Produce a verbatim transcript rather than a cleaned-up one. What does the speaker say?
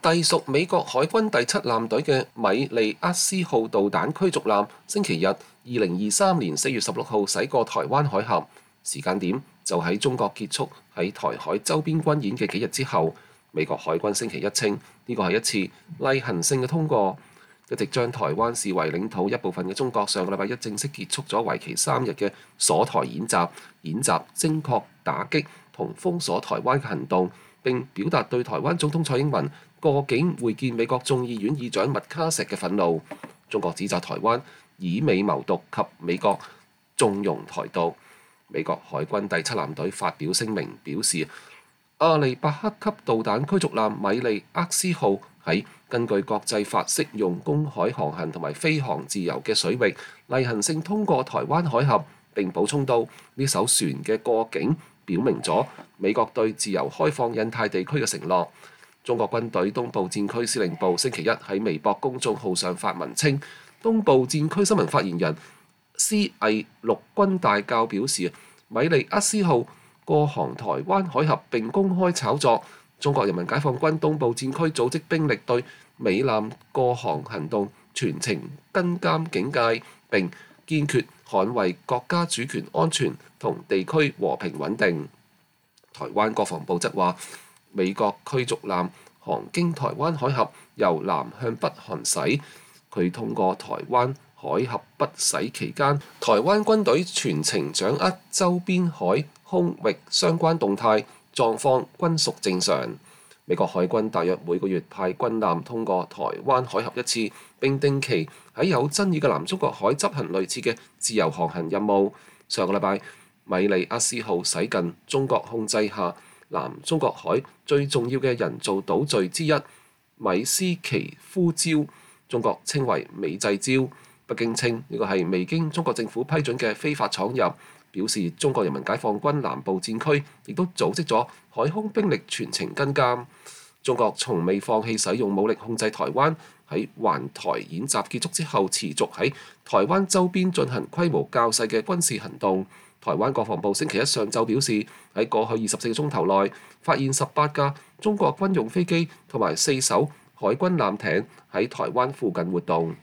隸屬美國海軍第七艦隊嘅米利厄斯號導彈驅逐艦，星期日二零二三年四月十六號駛過台灣海峽，時間點就喺中國結束喺台海周邊軍演嘅幾日之後。美國海軍星期一稱，呢個係一次例行性嘅通過。一直將台灣視為領土一部分嘅中國，上個禮拜一正式結束咗為期三日嘅鎖台演習，演習精確打擊同封鎖台灣嘅行動，並表達對台灣總統蔡英文過境會見美國眾議院議長麥卡錫嘅憤怒。中國指責台灣以美謀獨及美國縱容台獨。美國海軍第七艦隊發表聲明表示，阿利伯克級導彈驅逐艦米利厄斯號喺根據國際法適用公海航行同埋飛航自由嘅水域例行性通過台灣海峽，並補充到呢艘船嘅過境表明咗美國對自由開放印太地區嘅承諾。中國軍隊東部戰區司令部星期一喺微博公眾號上發文稱，東部戰區新聞發言人施毅陸軍大校表示，米利厄斯號過航台灣海峽並公開炒作。中國人民解放軍東部戰區組織兵力對美艦過航行動全程跟監警戒，並堅決捍衛國家主權安全同地區和平穩定。台灣國防部則話，美國驅逐艦航經台灣海峽，由南向北行駛。佢通過台灣海峽北駛期間，台灣軍隊全程掌握周邊海空域相關動態，狀況均屬正常。美國海軍大約每個月派軍艦通過台灣海峽一次，並定期喺有爭議嘅南中國海執行類似嘅自由航行任務。上個禮拜，米利厄斯號駛近中國控制下南中國海最重要嘅人造島嶼之一米斯奇夫礁，中國稱為美濟礁。北京稱呢個係未經中國政府批准嘅非法闖入，表示中國人民解放軍南部戰區亦都組織咗海空兵力全程跟監。中國從未放棄使用武力控制台灣，喺環台演習結束之後，持續喺台灣周邊進行規模較細嘅軍事行動。台灣國防部星期一上晝表示，喺過去二十四個鐘頭內，發現十八架中國軍用飛機同埋四艘海軍艦艇喺台灣附近活動。